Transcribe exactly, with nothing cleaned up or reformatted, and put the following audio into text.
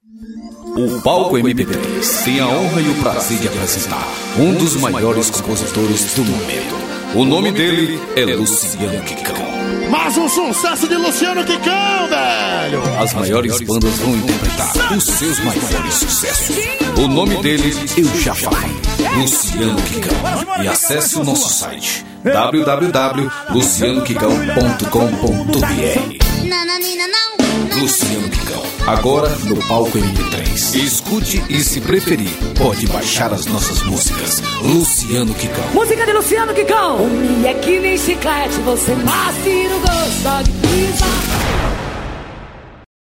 O Palco M P três tem a honra e o prazer de apresentar um dos maiores compositores do momento. O nome dele é Luciano Quicão. Mais um sucesso de Luciano Quicão, velho! As maiores bandas vão interpretar os seus maiores sucessos. O nome dele eu já falei, Luciano Quicão. E acesse o nosso site w w w ponto luciano quicão ponto com ponto b r. Luciano Quicão, agora no Palco M P três. Escute e, se preferir, pode baixar as nossas músicas. Luciano Quicão. Música de Luciano Quicão. O milho é que nem chiclete, você nasce no gosto de pizza.